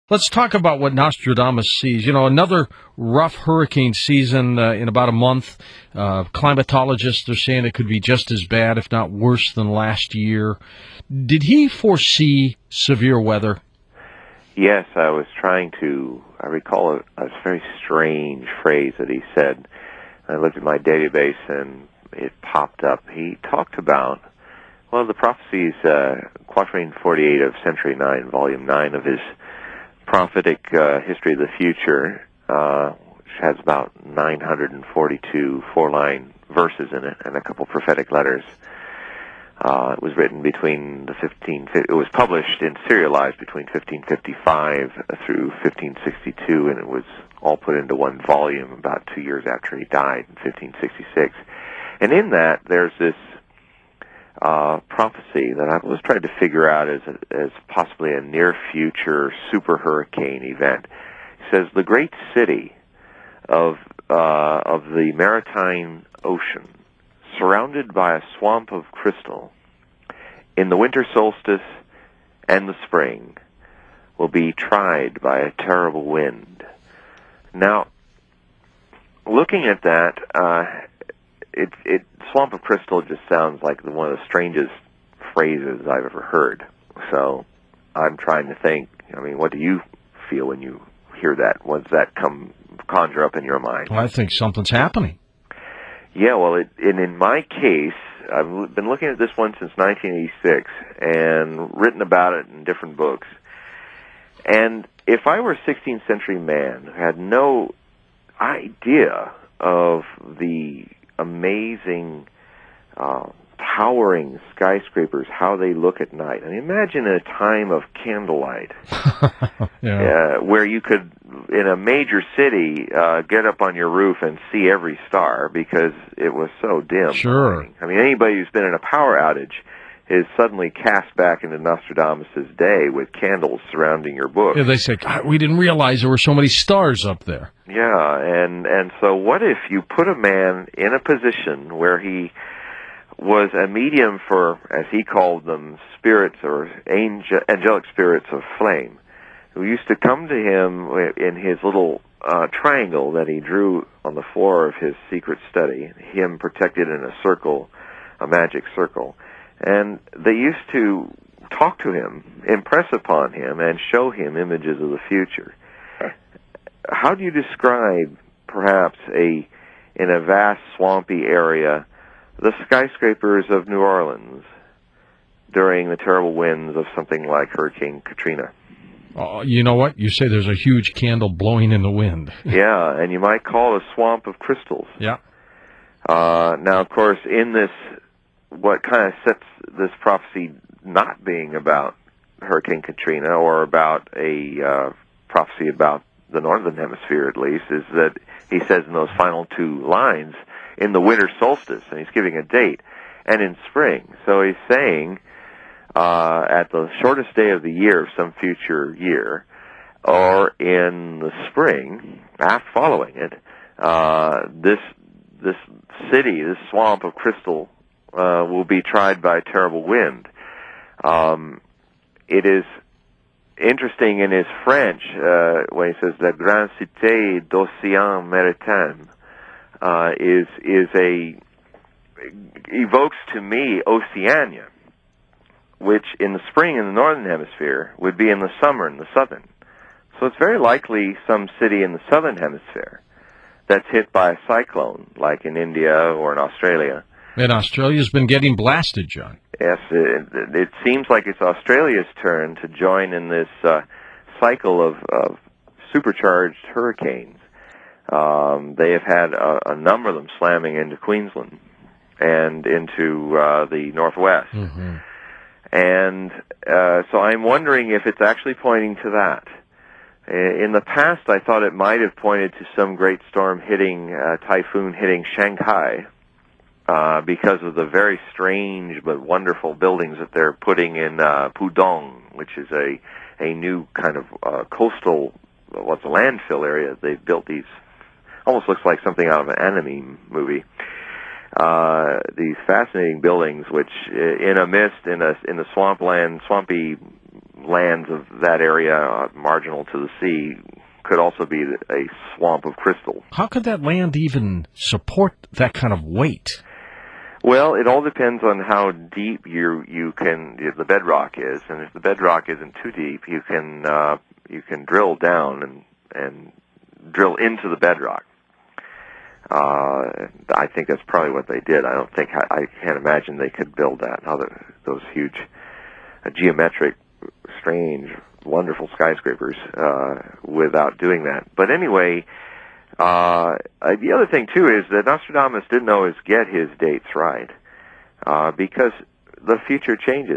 Let's talk about what Nostradamus sees. You know, another rough hurricane season in about a month. Climatologists are saying it could be just as bad, if not worse, than last year. Did he foresee severe weather? Yes, I recall a very strange phrase that he said. I looked at my database and it popped up. He talked about, the prophecies, Quatrain 48 of Century 9, Volume 9 of his prophetic history of the future, which has about 942 four-line verses in it and a couple prophetic letters. It was written it was published and serialized between 1555 through 1562, and it was all put into one volume about 2 years after he died in 1566. And in that, there's this prophecy that I was trying to figure out as possibly a near-future super hurricane event. It says, the great city of the maritime ocean, surrounded by a swamp of crystal, in the winter solstice and the spring, will be tried by a terrible wind. Now, looking at that, swamp of crystal just sounds like one of the strangest phrases I've ever heard. So I'm trying to think, what do you feel when you hear that? What does that conjure up in your mind? Well, I think something's happening. Yeah, well, in my case, I've been looking at this one since 1986 and written about it in different books. And if I were a 16th century man who had no idea of the amazing, towering skyscrapers, how they look at night. Imagine a time of candlelight, where you could, in a major city, get up on your roof and see every star because it was so dim. Sure. Anybody who's been in a power outage is suddenly cast back into Nostradamus' day with candles surrounding your book. Yeah, they say, God, we didn't realize there were so many stars up there. Yeah, and so what if you put a man in a position where he was a medium for, as he called them, spirits or angelic spirits of flame, who used to come to him in his little triangle that he drew on the floor of his secret study, him protected in a circle, a magic circle. And they used to talk to him, impress upon him, and show him images of the future. How do you describe, perhaps, in a vast swampy area, the skyscrapers of New Orleans during the terrible winds of something like Hurricane Katrina? You know what? You say there's a huge candle blowing in the wind. Yeah, and you might call it a swamp of crystals. Yeah. Now, of course, in this, what kind of sets this prophecy not being about Hurricane Katrina or about a prophecy about the northern hemisphere, at least, is that he says in those final two lines, in the winter solstice, and he's giving a date, and in spring. So he's saying at the shortest day of the year of some future year, or in the spring, following it, this city, this swamp of crystal, will be tried by a terrible wind. It is interesting in his French when he says "La grande cité d'océan maritime" evokes to me Oceania, which in the spring in the northern hemisphere would be in the summer in the southern. So it's very likely some city in the southern hemisphere that's hit by a cyclone, like in India or in Australia. And Australia's been getting blasted, John. Yes, it seems like it's Australia's turn to join in this cycle of supercharged hurricanes. They have had a number of them slamming into Queensland and into the Northwest. Mm-hmm. And so I'm wondering if it's actually pointing to that. In the past, I thought it might have pointed to some great storm typhoon hitting Shanghai, because of the very strange but wonderful buildings that they're putting in Pudong, which is a new kind of coastal, a landfill area. They've built these, almost looks like something out of an anime movie. These fascinating buildings, which in a mist, in the swampy lands of that area, marginal to the sea, could also be a swamp of crystal. How could that land even support that kind of weight? Well, it all depends on how deep the bedrock is, and if the bedrock isn't too deep, you can drill down and drill into the bedrock. I think that's probably what they did. I can't imagine they could build that. Those huge, geometric, strange, wonderful skyscrapers without doing that. But anyway, the other thing too is that Nostradamus didn't always get his dates right, because the future changes.